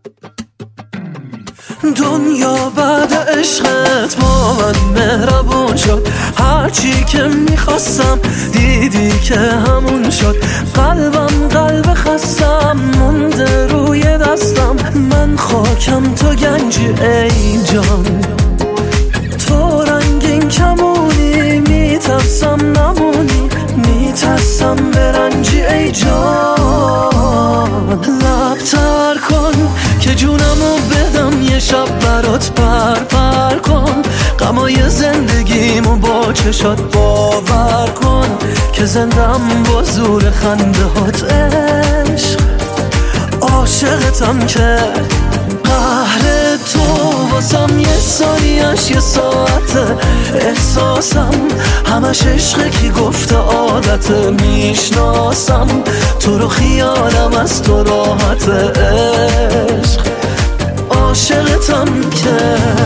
دنیا بعد عشقت با من مهربون شد، هرچی که میخواستم دیدی که همون شد. قلبم قلب خستم مونده روی دستم، من خاکم تو گنجی ای جان، تو رنگین کمونی میترسم نمونی، میترسم برنجی ای جان. لب تر کن که جونمو بدم یه شب برات پر کن، غمای زندگیمو با چشات باور کن که زندم با زور خنده هات عشق. عاشقتم که قهر تو واسم یه ثانیه‌اش یه ساعته، احساسم همش عشقه کی گفته عادته، میشناسم تو رو خیالم از تو راحته عشق. عاشقتم که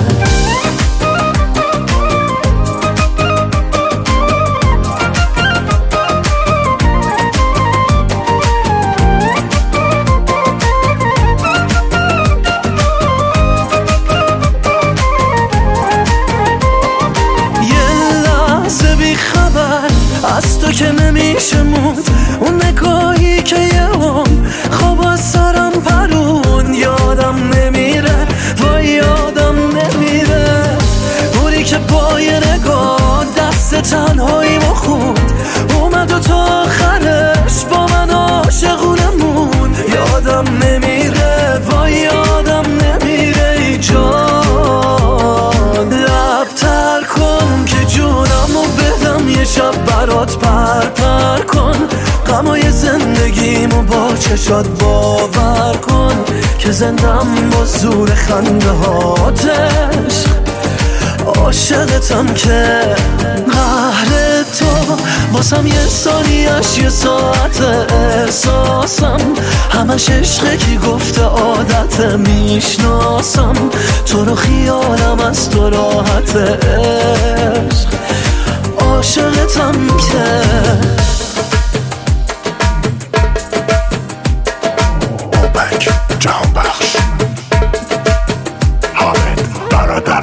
از تو که نمیشه موند، اون نگاهی که یه خواب از سرم پرون، یادم نمیره وای یادم نمیره، بوری که با یه نگاه دست تنهایی ما خوند، اومد و تا آخرش با من عاشقونه موند. یادم نمیره وای یادم نمیره ای جان. لب تر کن که جونمو بدم یه شب برات پر کن، غمای زندگیمو با چشات باور کن که زندم با زور خنده هاتش. عاشقتم که قهر تو واسم یه ثانیه‌اش یه ساعت، احساسم همش عشقه کی گفته عادته، میشناسم تو رو خیالم از تو راحته عشق. عاشقتم که اوپک جهان بخش حامد برادران.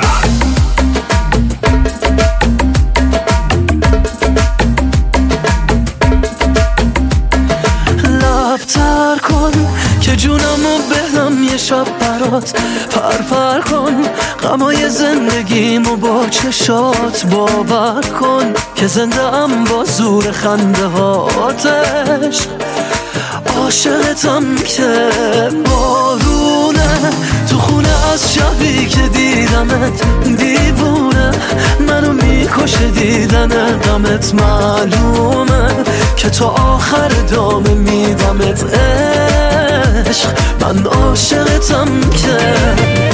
لب تر کن که جونمو بدم یه شب برات پر کن، غمای زندگیمو با چشات باور کن که زندم با زور خنده هاتش. عاشقتم که بارونه تو خونه از شبی که دیدمت، دیوونه منو میکشه دیدن غمت، معلومه که تو آخر دامه میدمت عشق. من عاشقتم که